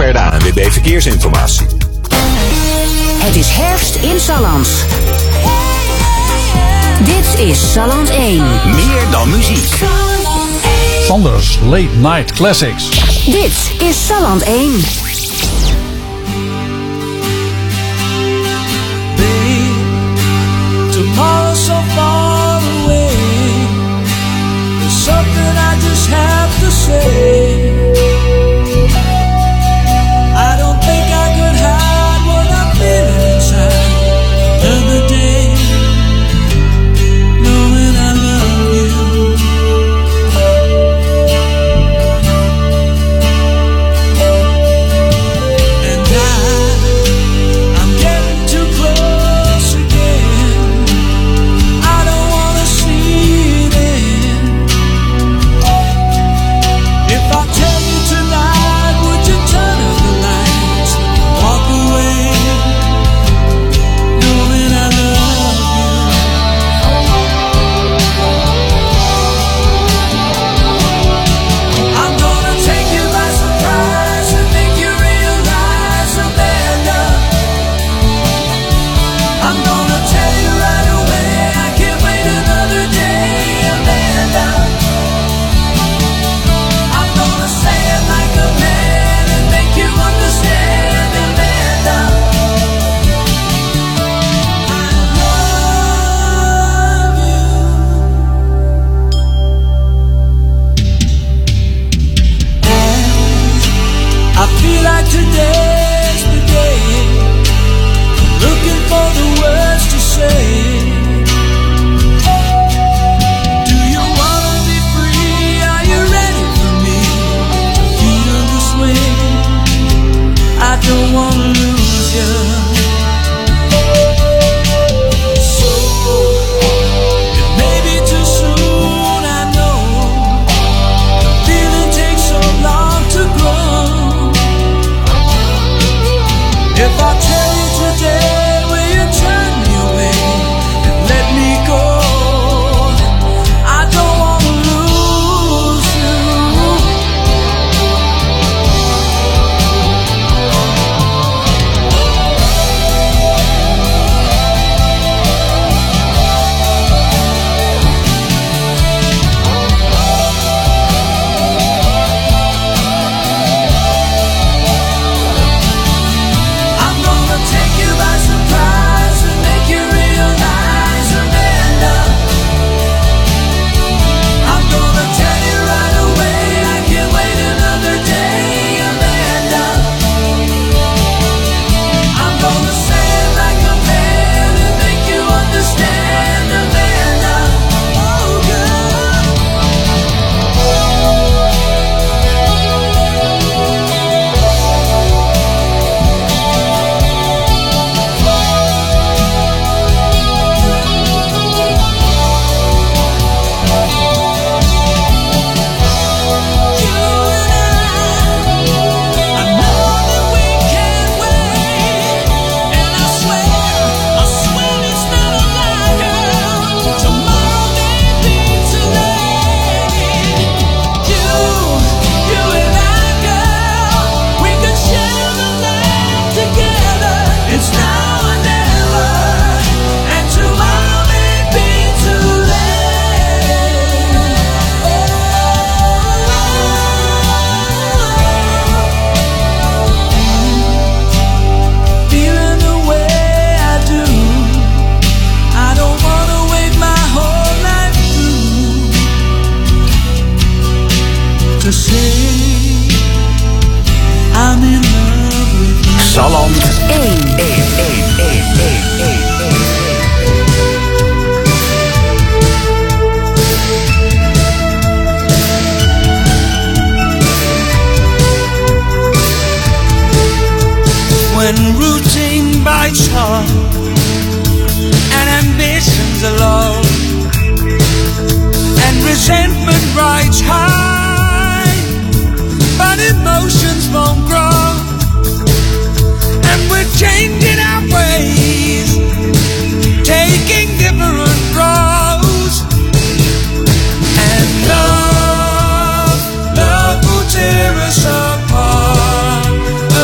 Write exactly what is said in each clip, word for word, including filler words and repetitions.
zover de A N W B Verkeersinformatie. Het is herfst in Salland. Dit is Salland één. Meer dan muziek. Sanders Late Night Classics. Dit is Salland één. Babe, tomorrow's so far away. There's something I just have to say. I don't think I could hide what I'm feeling inside. Another day, knowing I love you. And I, I'm getting too close again. I don't wanna see it end. If I tell you tonight, would you turn off the lights, walk away, knowing I love you? I'm gonna take you by surprise and make you realize, Amanda, I'm gonna tell you right away, I can't wait another day, Amanda. I'm gonna say it like a man and make you understand, Amanda. I love you. And I feel like today's the day. Looking for the words to say. Do you wanna be free? Are you ready for me to feel this way? I don't wanna lose you. So it may be too soon, I know. The feeling takes so long to grow. If I tell you today, will you turn me away and let me go? I don't wanna lose you. I'm gonna take you by surprise and make you realize, Amanda. I'm gonna tell you right away, I can't wait another day, Amanda. I'm gonna say it like a man and make you understand, Amanda. Oh, girl. You and I, I know that we can wait, and I swear, I swear it's not a lie, girl. Tomorrow may be too late. You, you and I, girl, we could share the night together. It's now or never, and tomorrow may be too late. Feeling the way I do, I don't wanna wait my whole life through to say I'm in love with you. Salland één. één, één, één, één, één, één. When routine bites hard and ambitions are low and resentment rides high, but emotions won't grow, and we're changing our ways, taking different roads, and love, love will tear us apart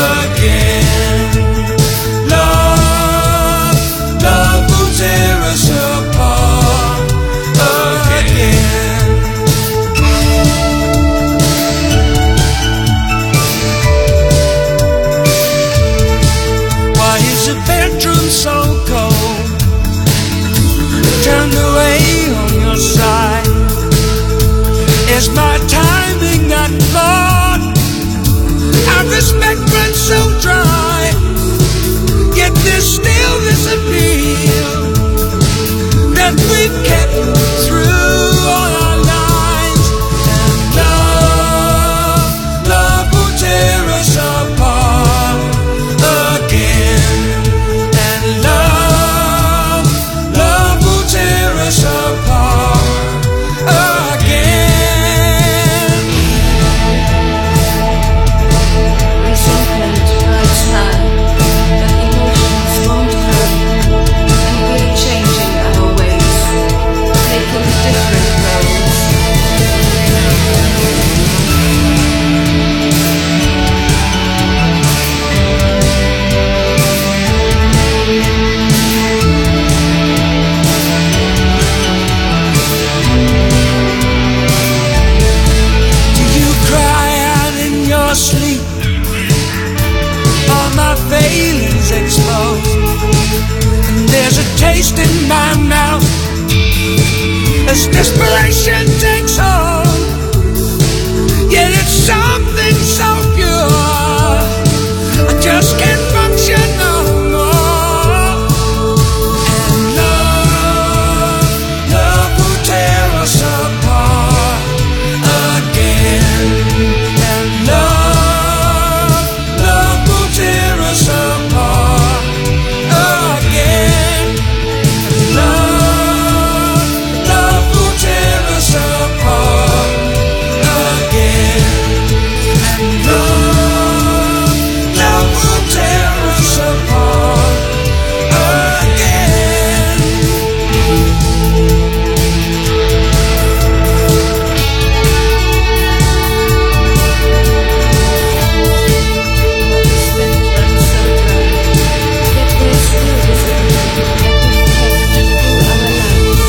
spectrum so dry, yet there's still this appeal that we've kept through all our lives. And love, love will tear us apart again. And love, love will tear us apart again. Resentment rides high, but emotions won't hurt, and we're changing our ways, taking different roads. Do you cry out in your sleep? Are my failings exposed? And there's a taste in my mouth as desperation takes hold. Yet it's something so pure, I just can't function no more. And love, love will tear us apart again. And love, love will tear us apart again. And love, love will tear us apart again. And love, love will tear us apart again. Spectrum so dry, yet there's still this appeal that we've kept through our lives.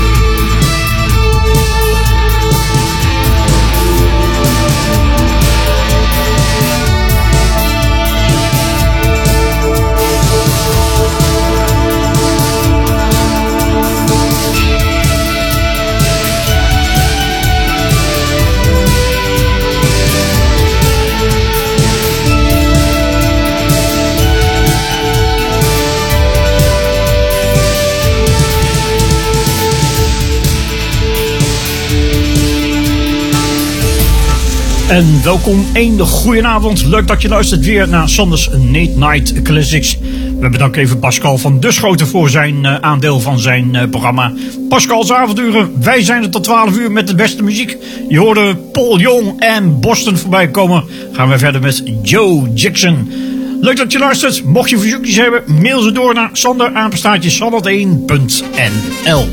En welkom, een goedenavond. Leuk dat je luistert weer naar Sanders Late Night Classics. We bedanken even Pascal van de Schoten voor zijn uh, aandeel van zijn uh, programma. Pascal's avonduren, wij zijn er tot twaalf uur met de beste muziek. Je hoorde Paul Young en Boston voorbij komen. Gaan we verder met Joe Jackson. Leuk dat je luistert. Mocht je verzoekjes hebben, mail ze door naar sander apenstaartje zandert één punt n l.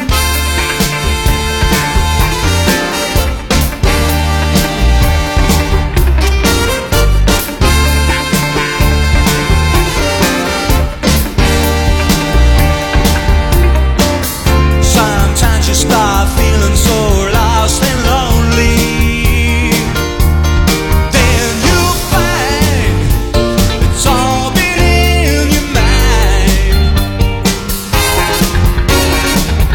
Sometimes you start feeling so lost and lonely. Then you find it's all been in your mind.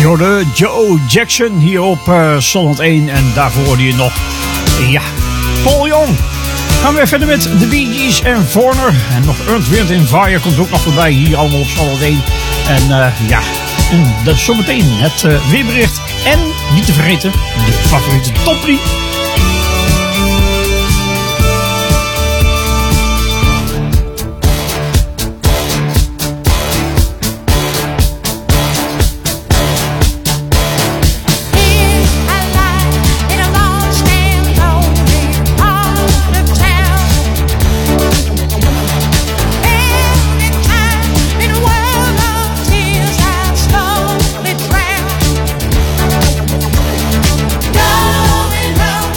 hoorde Joe Jackson hier op uh, Solid één. En daarvoor hoorde je nog, ja, Paul Young. Gaan we weer verder met de Bee Gees en Foreigner. En nog Earth, Wind and Fire komt ook nog voorbij hier allemaal op Solid één. En uh, ja, en dat is zometeen het uh, weerbericht. En niet te vergeten, de favoriete top drie. Going home.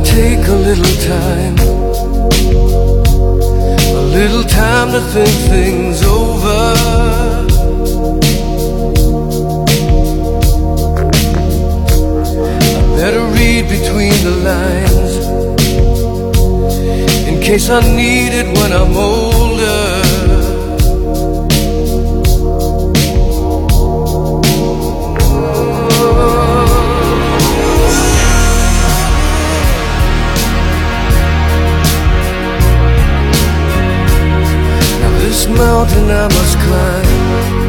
take a little time, a little time to think things over. I better read between the lines in case I need it when I'm older. This mountain I must climb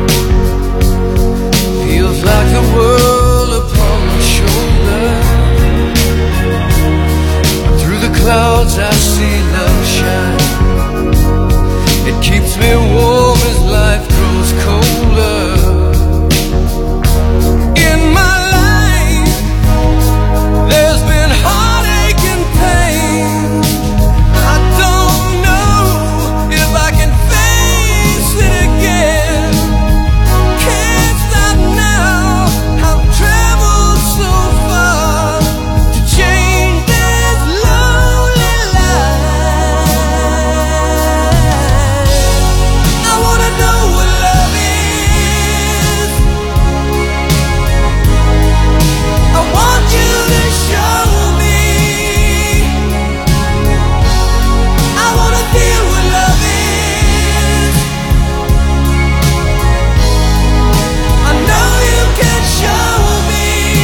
feels like the world upon my shoulder. Through the clouds I see love shine. It keeps me warm as life grows colder. In my life there's been heartache and pain. I don't know if I can face it again. Can't stop now. I've traveled so far to change this lonely life. I wanna know what love is. I want you to show me. I wanna feel what love is. I know you can show me.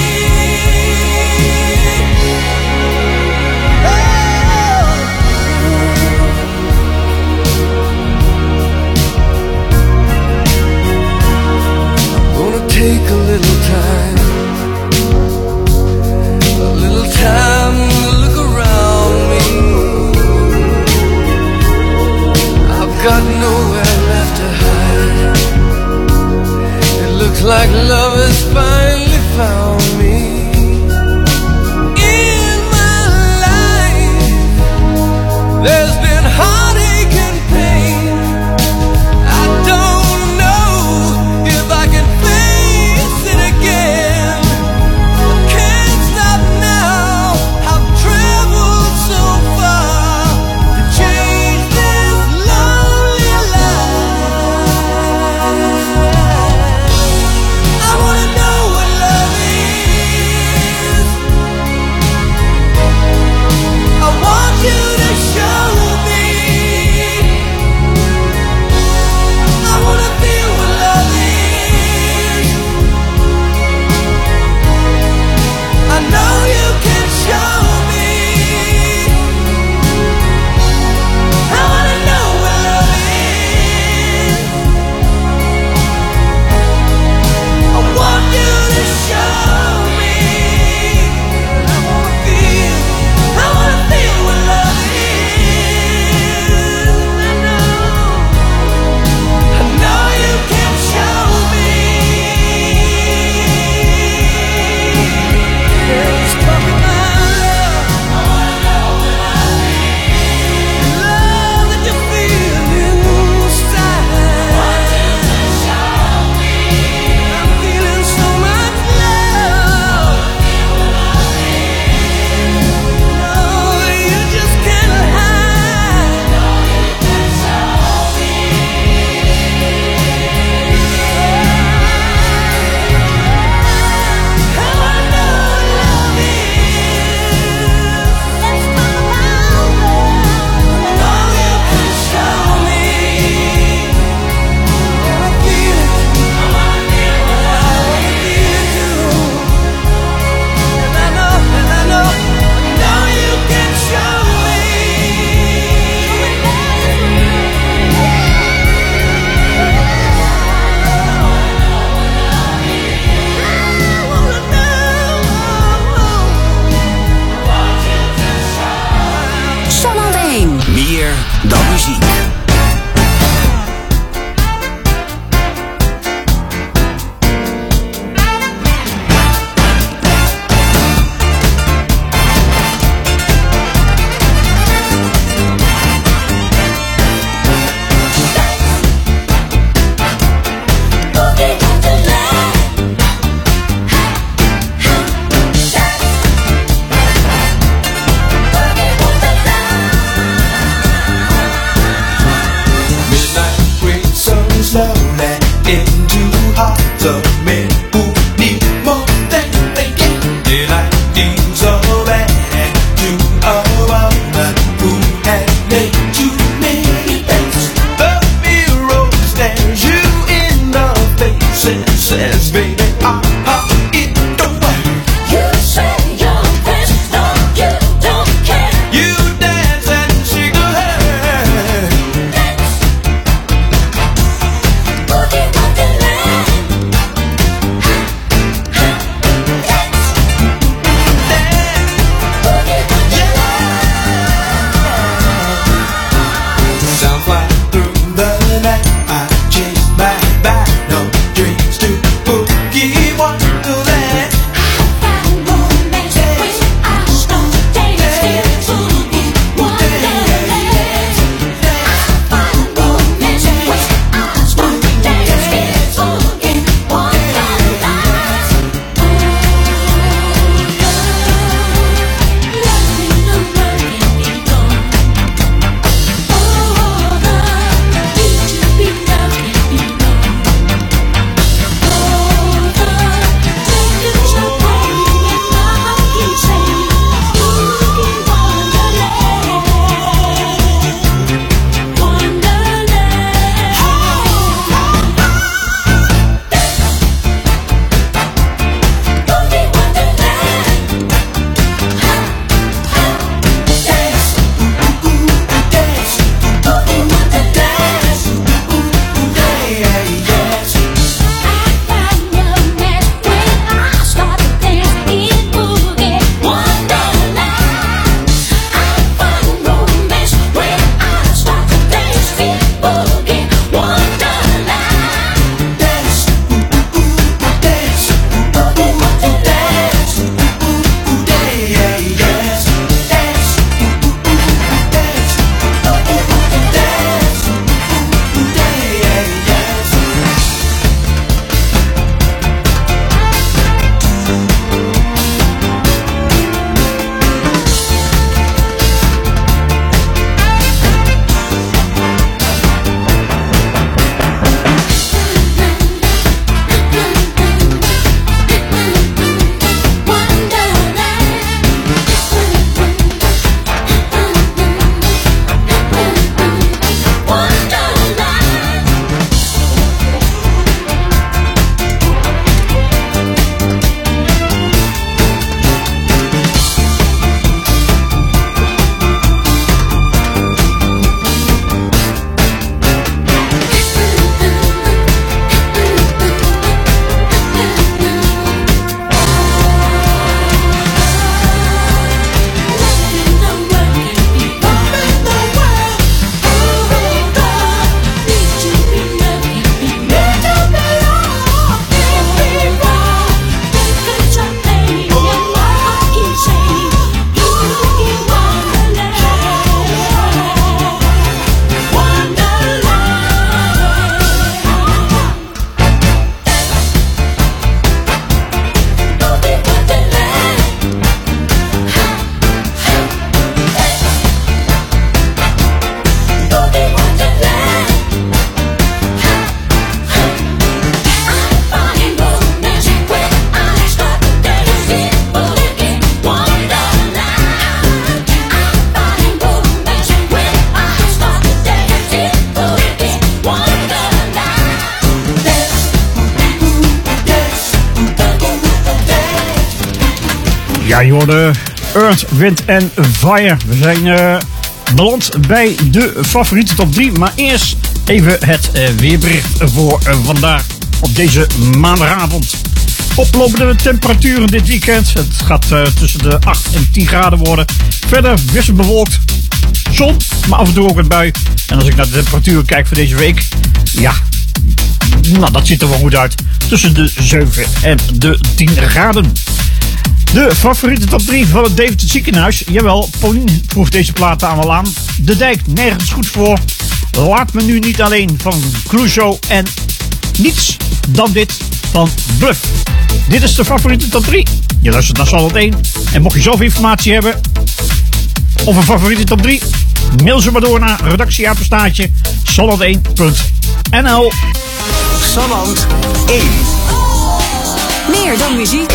I'm gonna take a little time, a little time to look around me. I've got nowhere left to hide. It looks like love has finally found me. In my life there's been heartache and pain. I don't know if I can face it again. I can't stop now. I've traveled so far to change this lonely life. I wanna know what love is. I want you to show me. I wanna feel what love is. I know you can show me. I wanna know what love is. I want you to show me. I wanna feel, I wanna feel what love is. I know, I know you can show me. Let's talk about love. I wanna know what love is. Love that you feel inside. Want you to show me. I'm feeling so much love. No, you just can't hide. No, you can show me. I wanna know what love is. Let's talk about love. No, you can show me. I feel it. I wanna feel what love is. I feel it too. And I know, and I know, I know you can show me. I wanna know. Salland één. Meer dan muziek. Boogie of men who need more than they get. Did I need so bad to a woman who had made too many things? The mirror stares you in the face and says, baby, ah, ah, it don't work. You say you're best, no, you don't care. You dance and shake your head. Dance, boogie wonderland. Dance, boogie wonderland. Sounds like through the night I chase my back, no dreams to boogie wonderland. Find romance with eyes, no days, boogie wonderland. Find romance with eyes, no days, boogie wonderland. Oh, loving the working people. Oh, the need to be loving people. Oh, the takers are playing and love keeps saying, boogie wonderland, wonderland. Boogie wonderland. Dance, ooh, ooh, dance, I find romance when I start to dance in boogie wonderland. dance, ooh, ooh, dance, Boogie wonderland. ooh, ooh, dance, dance, dance, ooh, ooh, dance, Boogie wonderland. dance, ooh, ooh, dance. Ja, je hoorde Earth, Wind and Fire. We zijn uh, beland bij de favoriete top drie. Maar eerst even het uh, weerbericht voor uh, vandaag op deze maandagavond. Oplopende temperaturen dit weekend. Het gaat uh, tussen de acht en tien graden worden. Verder wisselbewolkt. Zon, maar af en toe ook een bui. En als ik naar de temperatuur kijk voor deze week. Ja, nou dat ziet er wel goed uit. Tussen de zeven en de tien graden. De favoriete top drie van het Deventer ziekenhuis. Jawel, Paulien vroeg deze plaat aan al aan. De Dijk, nergens goed voor. Laat me nu niet alleen van Clouseau. En niets dan dit van Bluff. Dit is de favoriete top drie. Je luistert naar Salland één. En mocht je zelf informatie hebben of een favoriete top drie, mail ze maar door naar redactieapenstaartje salland één punt n l. Salland één. Meer dan muziek.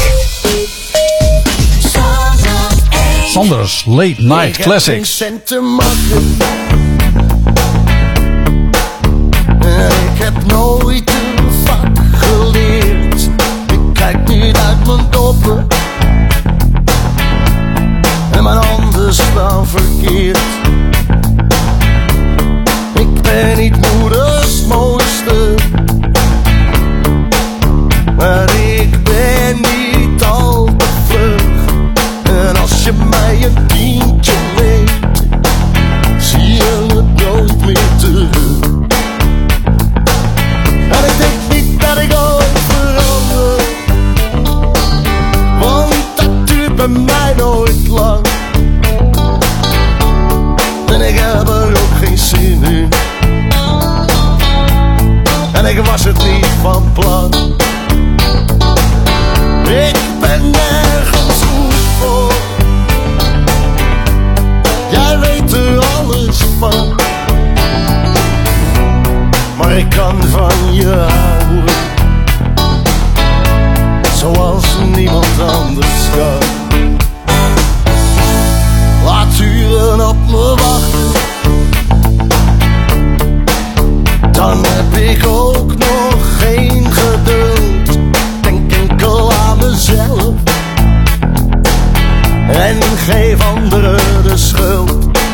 Sanders Late Night Ik heb geen Classics. cent te makken. En ik heb nooit een vak geleerd. Ik kijk niet uit mijn doppen. En mijn handen staan verkeerd. Ik ben niet moeders mooiste. Maar ik ben niet al te vlug. En als je mij een tientje leent, zie je het nooit meer terug. En ik denk niet dat ik ooit verander, want dat duurt bij mij nooit lang. En ik heb er ook geen zin in. En ik was het niet van plan. Ik ben nergens goed voor. Jij weet er alles van. Maar ik kan van je houden, zoals niemand anders kan. Laat uren op me wachten, dan heb ik ook nog geen geduld. Denk enkel aan mezelf en geef anderen de schuld.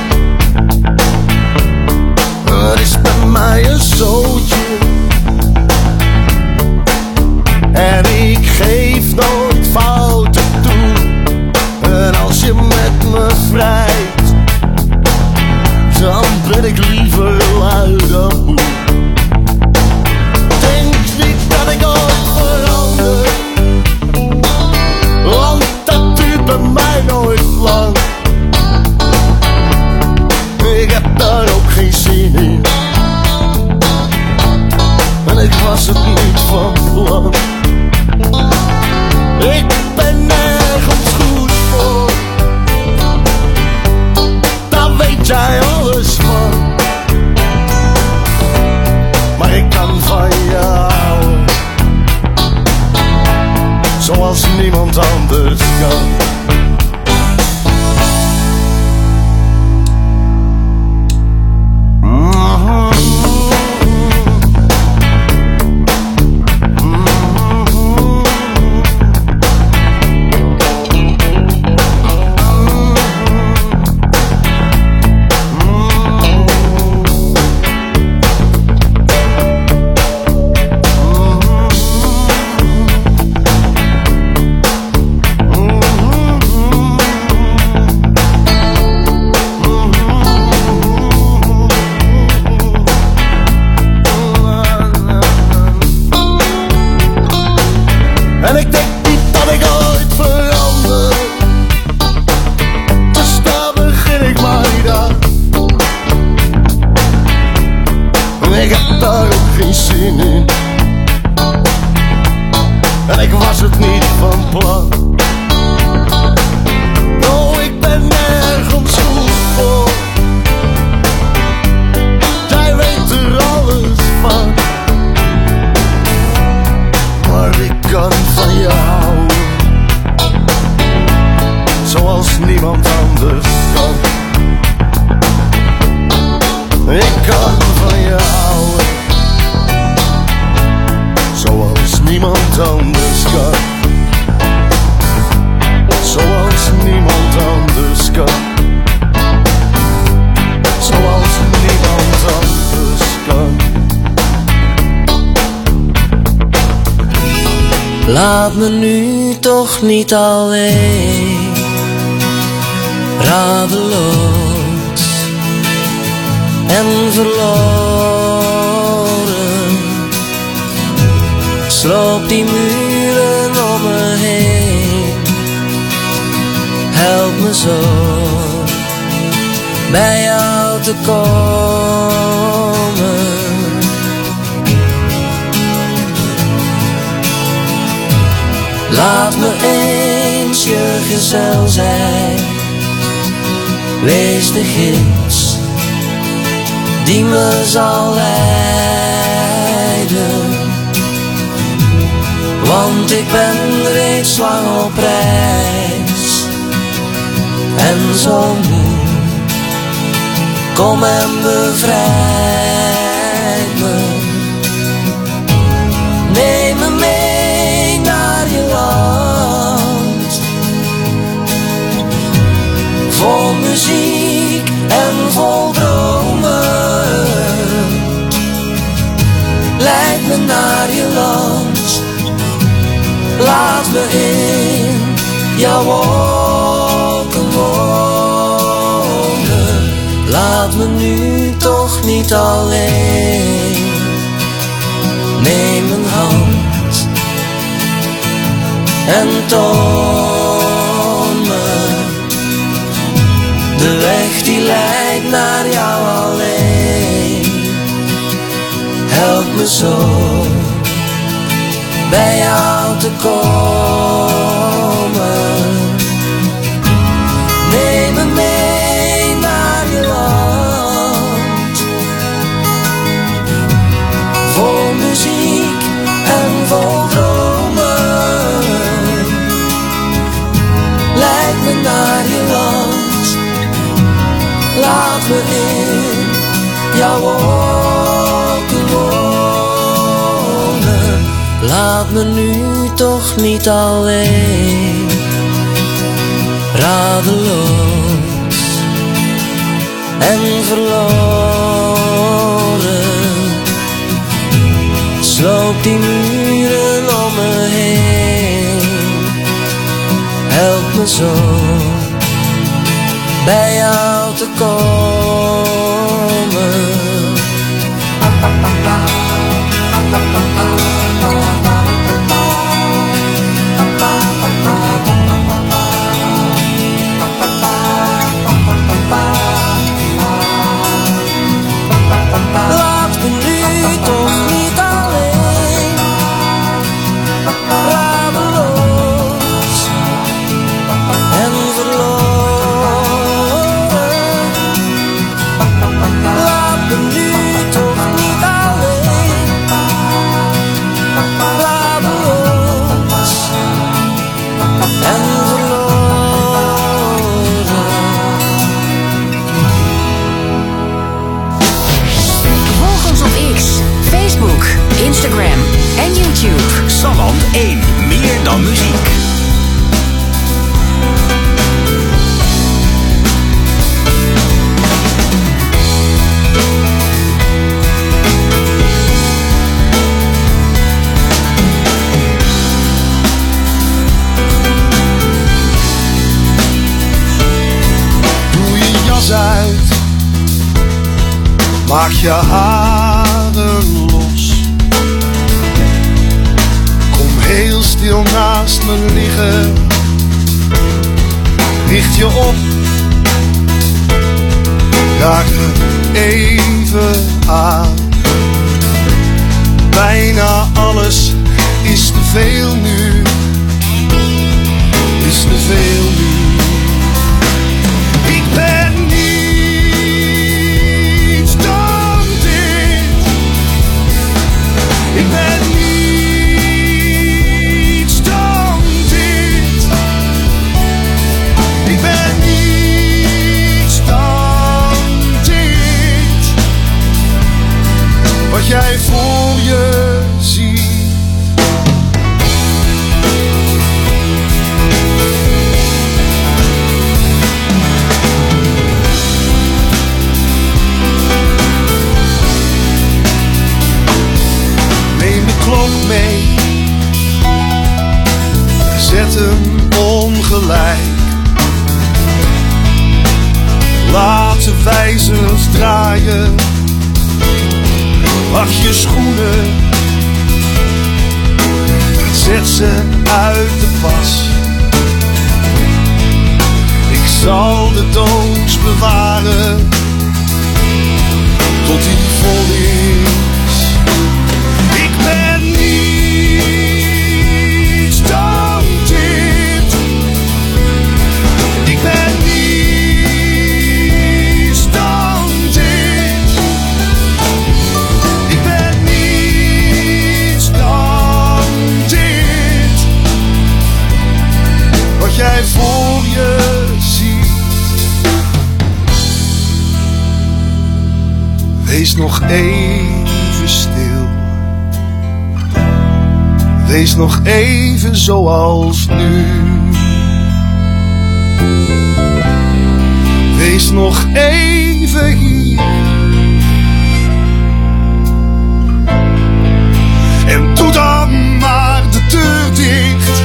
Het is bij mij een zootje en ik geef nooit fouten toe. En als je met me vrijt, dan ben ik liever lui dan moe. Denk niet dat ik ooit verander, want dat duurt bij mij nooit lang. Ik heb daar ook geen zin in. En ik was het niet van plan. Ik ben nergens goed voor. Daar weet jij alles van. Maar ik kan van je houden, zoals niemand anders kan. En ik denk niet dat ik ooit verander, dus daar begin ik maar niet aan. En ik heb daar ook geen zin in. En ik was het niet van plan. Oh, ik ben nergens goed voor. Jij weet er alles van. Maar ik kan van je houden, zoals niemand anders kan. Ik kan van je houden, zoals niemand anders kan. Zoals niemand anders kan. Zoals niemand anders kan. Laat me nu toch niet alleen, radeloos en verloren. Sloop die muren om me heen, help me zo bij jou te komen. Laat me eens je gezel zijn, wees de gids die me zal leiden. want ik ben reeds lang op reis en zo moe. Kom en bevrijd me. Neem me mee naar je land, vol muziek en vol dromen. Leid me naar je land, laat me in jouw wolken wonen. Laat me nu toch niet alleen. Neem mijn hand en toon me de weg die leidt naar jou alleen. Help me zo bij jou te komen. Neem me mee naar je land, vol muziek en vol dromen. Leid me naar je land, laat me in jouw wolken wonen. Laat me nu toch niet alleen, radeloos en verloren. Sloop die muren om me heen. Help me zo bij jou te komen. Laat me nu toch niet alleen, radeloos en verloren. Laat me nu toch niet alleen, radeloos en Volg ons op X, Facebook, Instagram en YouTube. Salland één. Meer dan muziek. Doe je jas uit, maak je haren los. Kom heel stil naast me liggen, richt je op, raak me even aan. Bijna alles is te veel nu, is te veel nu. Ik ben niets dan dit. Ik ben niets dan dit. Ik ben niets dan dit. Wat jij voor je ziet. Klok mee, zet hem ongelijk. Laat de wijzers draaien, wacht je schoenen, zet ze uit de pas. Ik zal de doos bewaren, tot die vol is. Ik ben niets dan dit. Ik ben niets dan dit. Ik ben niets dan dit. Wees nog even stil. Wees nog even zoals nu. Wees nog even hier. En doe dan maar de deur dicht.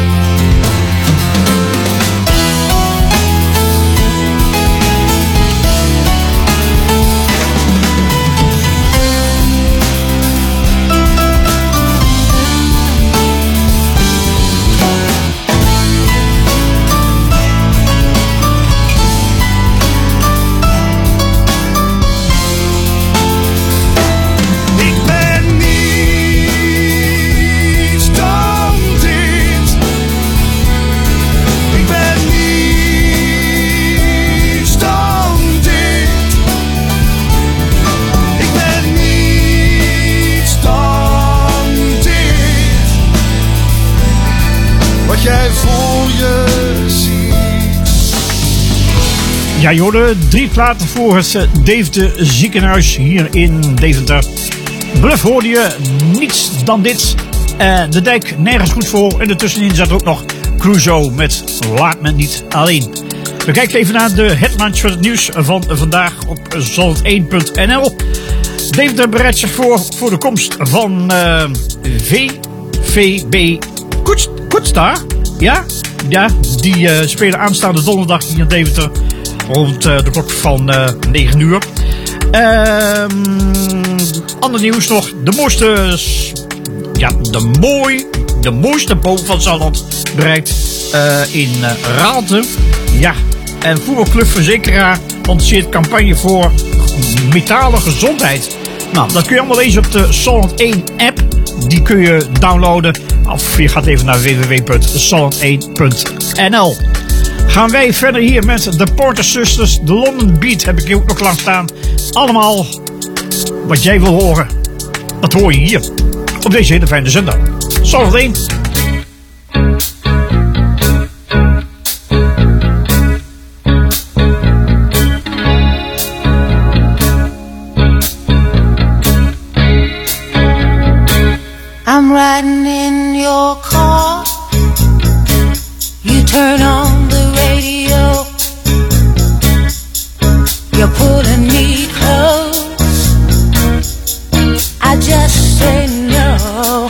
Ja, je hoorde drie platen voor het uh, Deventer ziekenhuis hier in Deventer. Bluff hoorde je, niets dan dit. Uh, de dijk nergens goed voor. En ertussenin zat ook nog Crusoe met Laat me niet alleen. We kijken even naar de headlines van het nieuws van vandaag op Zandvoort één punt n l. Deventer bereidt zich voor voor de komst van uh, V V B Koets, Koetstar. Ja, ja, die uh, spelen aanstaande donderdag hier in Deventer. Rond uh, de klok van uh, negen uur. Uh, ander nieuws nog. De mooiste, ja, de, mooi, de mooiste boom van Zandvoort bereikt uh, in uh, Raalte. Ja, en voetbalclub Verzekeraar lanceert campagne voor metale gezondheid. Nou, dat kun je allemaal lezen op de Zandvoort één app. Die kun je downloaden. Of je gaat even naar w w w punt zandvoort één punt n l. Gaan wij verder hier met de Porter Sisters. De London Beat heb ik hier ook nog lang staan. Allemaal wat jij wil horen. Dat hoor je hier. Op deze hele fijne zondag. Zandvoort één. I'm riding in your car. You turn on the radio. You're pulling me close. I just say no.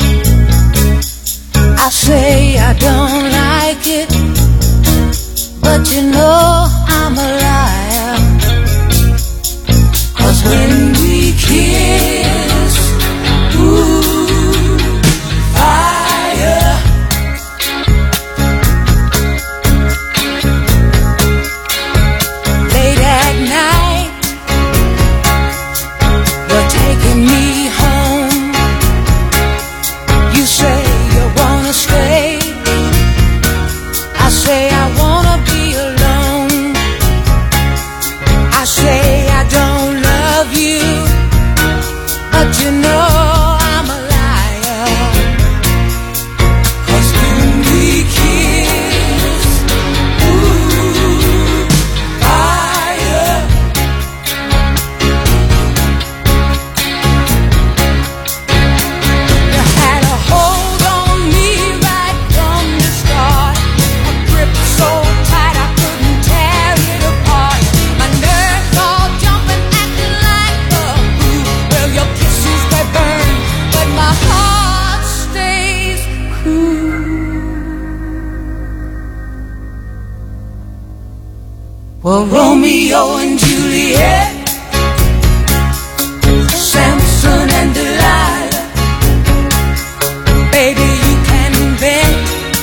I say I don't like it, but you know I'm a liar. 'Cause when we kiss, ooh, fire. Late at night, you're taking me home. You say you wanna stay. I say I wanna be alone. I say I don't love you, but you know I'm a liar. 'Cause when we kiss, ooh, fire. You had a hold on me right from the start, a grip so tight I couldn't tear it apart. My nerves all jumping, acting like a fool. Well, your kisses they burn, but my heart stays cool. Well, Romeo and Juliet, Samson and Delilah, baby, you can invent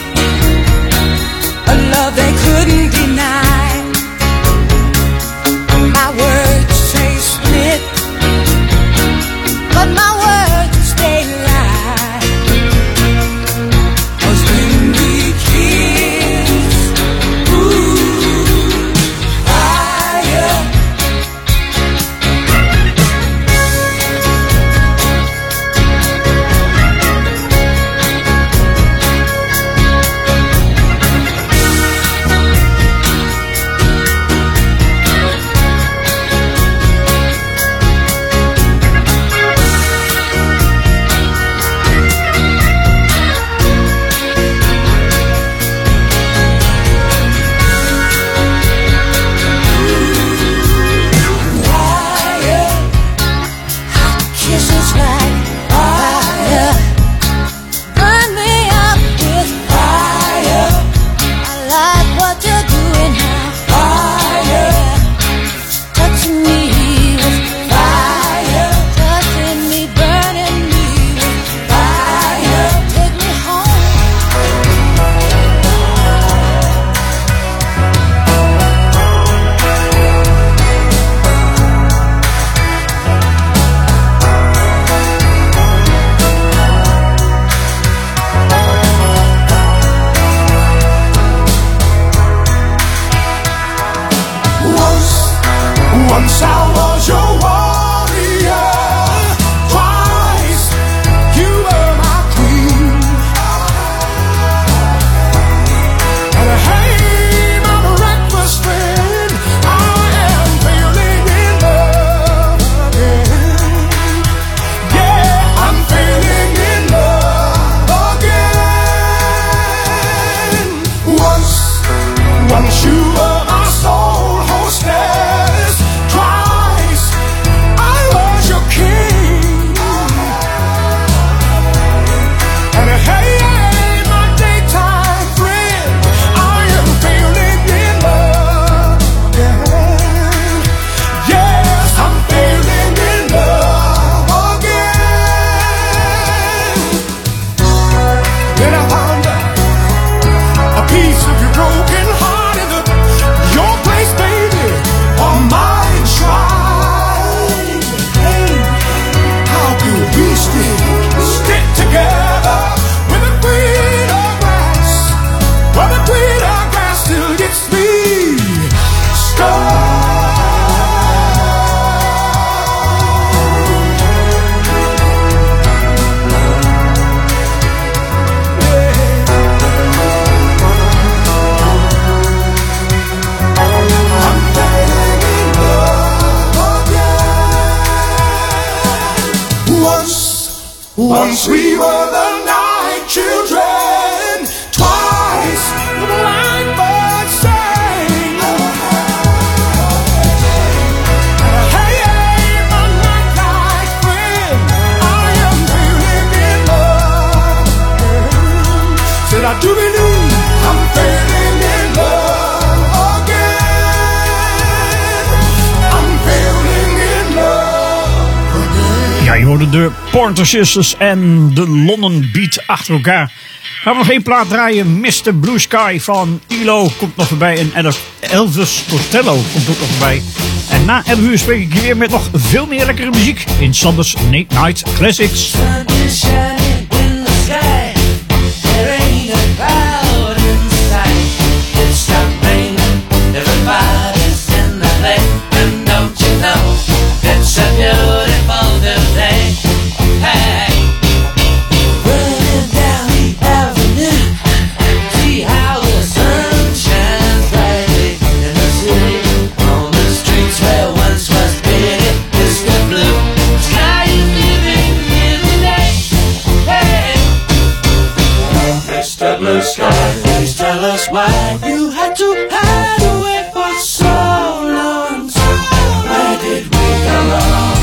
a love they couldn't deny. My words say split, but my words stay right. 'Cause when we kiss, ooh, fire. Once I was your warrior, twice you were my queen. And hey, my breakfast friend, I am feeling in love again. Yeah, I'm feeling in love again. Once, once you were my soul hostess, twice I was your king. And hey, hey, my daytime friend, I am feeling in love again. Yes, I'm feeling in love again. Then I found a piece of your broken heart in the, your place, baby, on my shrine. Hey, how could we stick, stick together with a queen of grass? Well, the queen of grass still gets me stoned. I'm feeling in love again. Once, once we were the night children. Twice the blackbird sang. Hey, hey, my nightlight friend, I am feeling in love again. Said I do believe I'm feeling in love again. I'm feeling in love again. Ja, je hoorde de Pointer Sisters en de London Beat achter elkaar. Gaan we nog één plaat draaien. mister Blue Sky van E L O komt nog voorbij. En Elvis- Elvis Costello komt ook nog voorbij. En na elf uur spreek ik je weer met nog veel meer lekkere muziek in Sanders Late Night Classics. Sun is shining in the sky. There ain't a cloud in sight. It stopped raining. Everybody's in the lake. And don't you know, it's a beautiful day. Hey, running down the avenue. See how the sun shines brightly in the city. On the streets where once was pity, it's the blue sky is living in the day. Hey, Mister Blue Sky, please tell us why you had to hide away for so long. Where did we go wrong?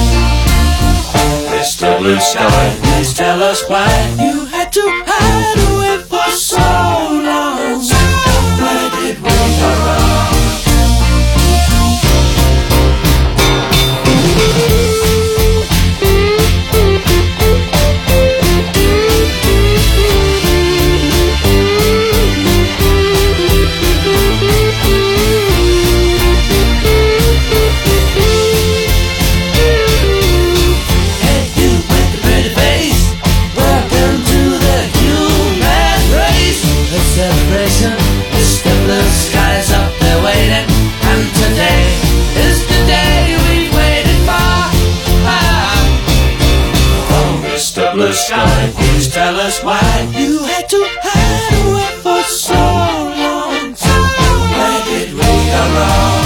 Mister Blue Sky, please tell us why you had to hide away for so long. Where did we go wrong? Hey, you with the pretty face, welcome to the human race. A celebration, Mister Blue Sky's up there waiting, and today is the day we've waited for. Ah. Oh, Mister Blue Sky, please tell us why you had to hide away for so long. Where did we go wrong?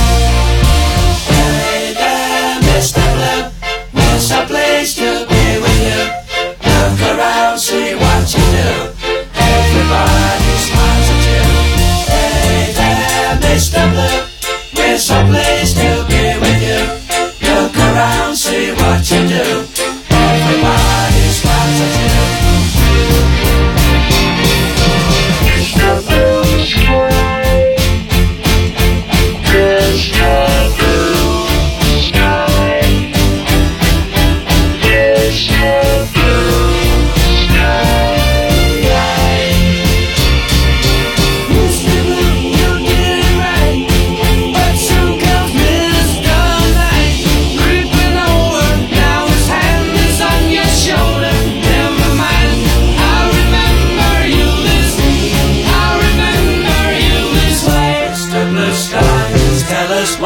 Hey there, Mister Blue, what's a place to be with you? Look around, see what you do. Everybody smiles at you. Hey there, Mister Blue, where's a place to be with you? Look around, see what you do. Everybody smiles at you.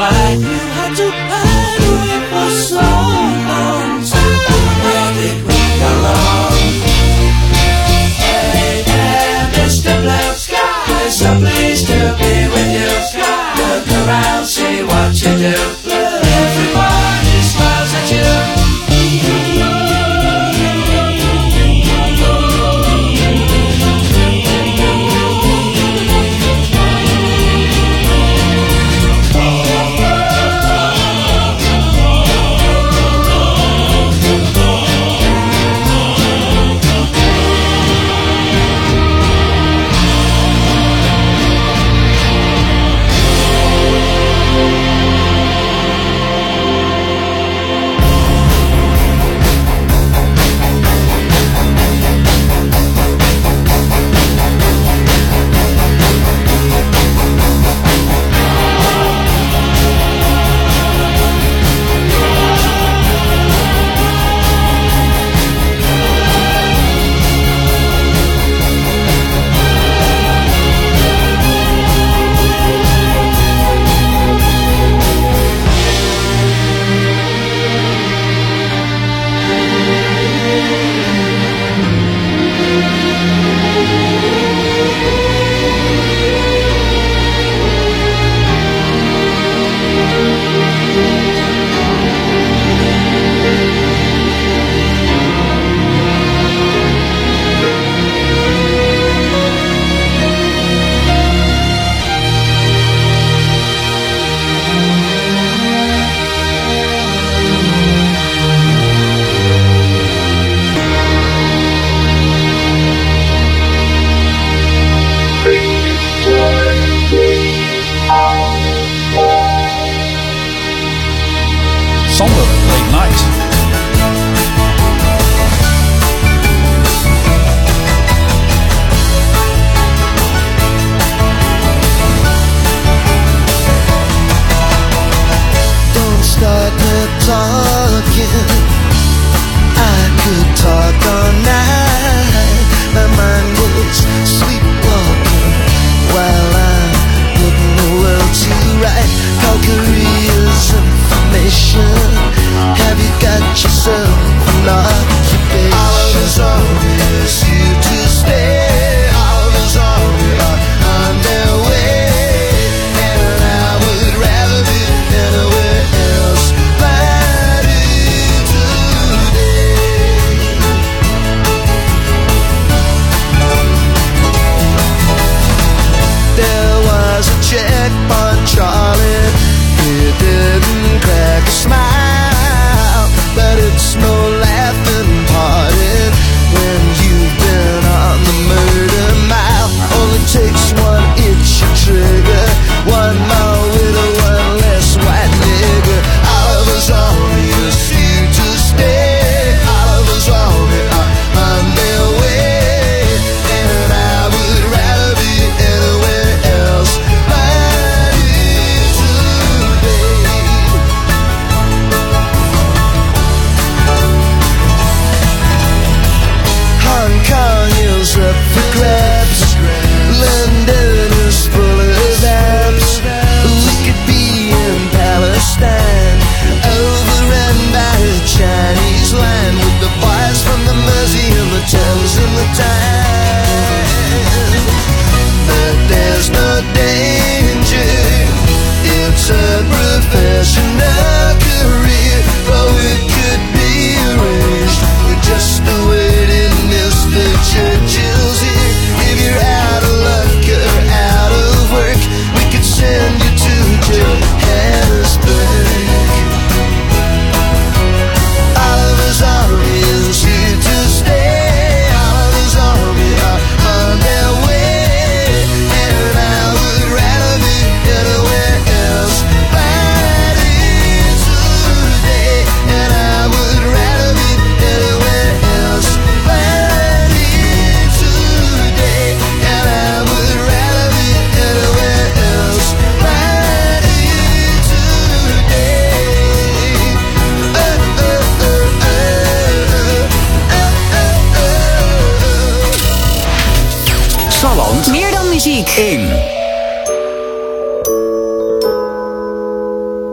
Why you had to hide away for so long? Where did we go wrong? Hey there, Mister Blue Sky, so pleased to be with you. Look around, see what you do. Everybody smiles at you. Meer dan muziek. één.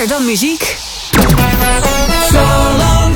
Meer dan muziek. Salland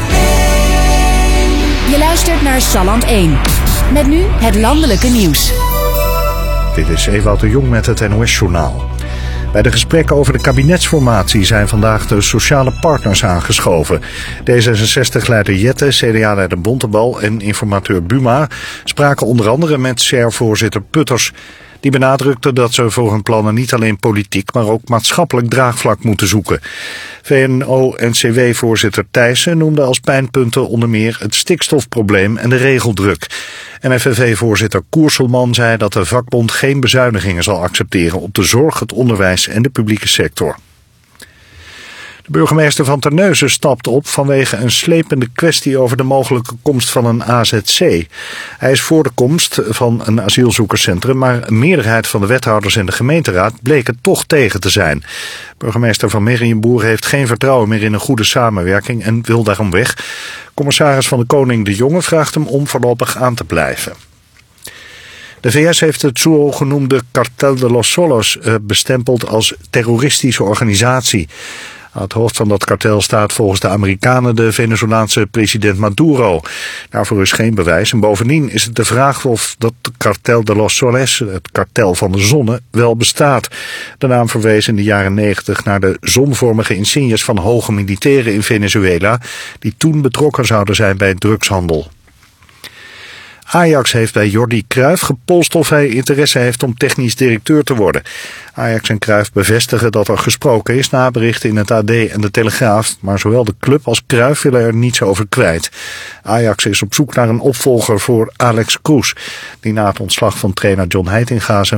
Je luistert naar Salland één. Met nu het landelijke nieuws. Dit is Ewout de Jong met het N O S-journaal. Bij de gesprekken over de kabinetsformatie zijn vandaag de sociale partners aangeschoven. D zesenzestig-leider Jette, C D A-leider Bontebal en informateur Buma spraken onder andere met C E R-voorzitter Putters. Die benadrukte dat ze voor hun plannen niet alleen politiek, maar ook maatschappelijk draagvlak moeten zoeken. V N O-N C W-voorzitter Thijssen noemde als pijnpunten onder meer het stikstofprobleem en de regeldruk. En F N V-voorzitter Koerselman zei dat de vakbond geen bezuinigingen zal accepteren op de zorg, het onderwijs en de publieke sector. De burgemeester van Terneuzen stapt op vanwege een slepende kwestie over de mogelijke komst van een A Z C. Hij is voor de komst van een asielzoekerscentrum, maar een meerderheid van de wethouders en de gemeenteraad bleek het toch tegen te zijn. Burgemeester van Meriënboer heeft geen vertrouwen meer in een goede samenwerking en wil daarom weg. Commissaris van de Koning De Jonge vraagt hem om voorlopig aan te blijven. De V S heeft het zogenoemde Cartel de los Solos bestempeld als terroristische organisatie. Aan het hoofd van dat kartel staat volgens de Amerikanen de Venezolaanse president Maduro. Daarvoor is geen bewijs en bovendien is het de vraag of dat Cartel de los Soles, het kartel van de zonne, wel bestaat. De naam verwees in de jaren negentig naar de zonvormige insignes van hoge militairen in Venezuela, die toen betrokken zouden zijn bij drugshandel. Ajax heeft bij Jordi Cruijff gepolst of hij interesse heeft om technisch directeur te worden. Ajax en Cruijff bevestigen dat er gesproken is na berichten in het A D en de Telegraaf, maar zowel de club als Cruijff willen er niets over kwijt. Ajax is op zoek naar een opvolger voor Alex Kroes, die na het ontslag van trainer John Heitinga zijn